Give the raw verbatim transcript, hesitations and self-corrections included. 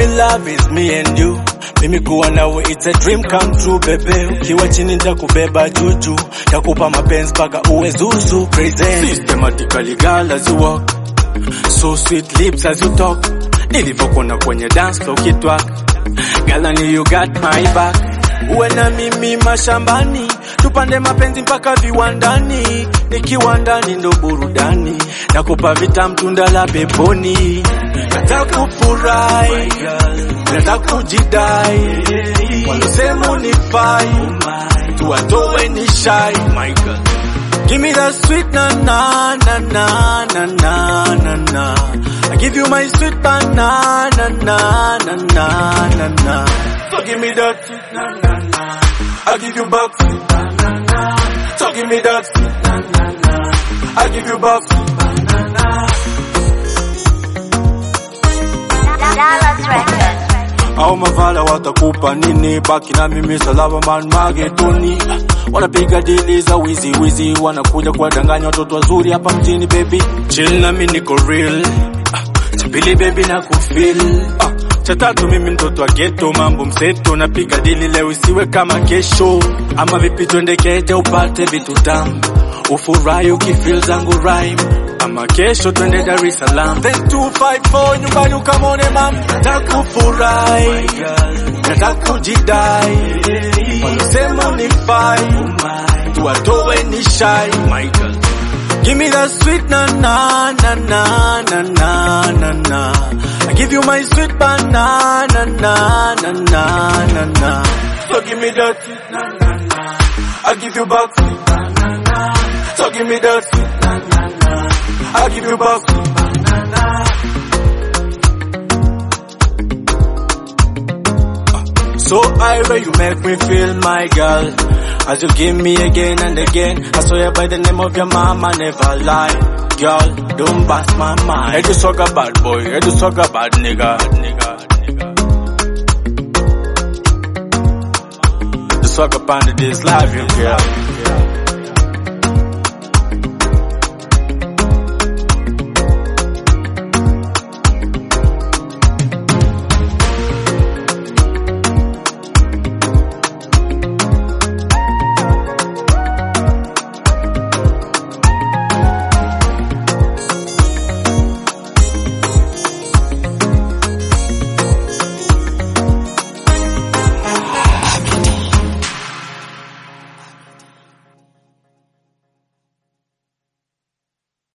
in love is me and you. Mimi kuwa nawe it's a dream come true bebe. Ukiwa chini nitakubeba juju, takupa mapenzi paka uwe zuzu crazy. Systematically girl as you walk, so sweet lips as you talk. Nilivyokuona kwenye dance floor kitwak, girl I knew you got my back. Uwe na mimi mashambani, tupande mapenzi mpaka viwandani. Nikiwa ndani ndo burudani, nakupa vitamu tunda la peponi. Nataka kufurahi, nataka kujidai, wanasema unifai, tuwatowe ni shy. My girl, give me that sweet na na na na na na na na. I give you my sweet banana na na na na na na. So give me that sweet na na na, I give you back sweet banana. So give me that sweet na na na, I give you back sweet banana. Dallas Records. Au mavala watakupa nini, baki na mimi salama man magetoni. Wanapiga dili za wizi wizi, wanakuja kuwadanganya watoto wazuri hapa mjini baby. Chill na mimi niko real, chapili baby na kufeel. Cha tatu mimi mtoto wa ghetto, mambo mseto, napiga dili leo isiwe kama kesho. Ama vipi twende keja upate vitu tamu, ufurahi ukifeel zangu rhyme. Ama kesho twende Dar es Salaam, then two five four nyumbani ukamone mam. Nataka kufurahi, nataka kujidai, wanasema unifai, tuwatowe ni shy. My girl, give me that sweet na na na na na na na na. I give you my sweet banana na na na na na na. So give me that sweet na na na, I give you back sweet banana. So give me that sweet na na na, I give you back sweet banana. So I way you make me feel, my girl, as you give me again and again. I swear by the name of your mama, never lie. Girl, don't bust my mind. Hey, you suck a bad boy, hey, you suck a bad nigga, nigga, nigga. You suck up under this life, you girl.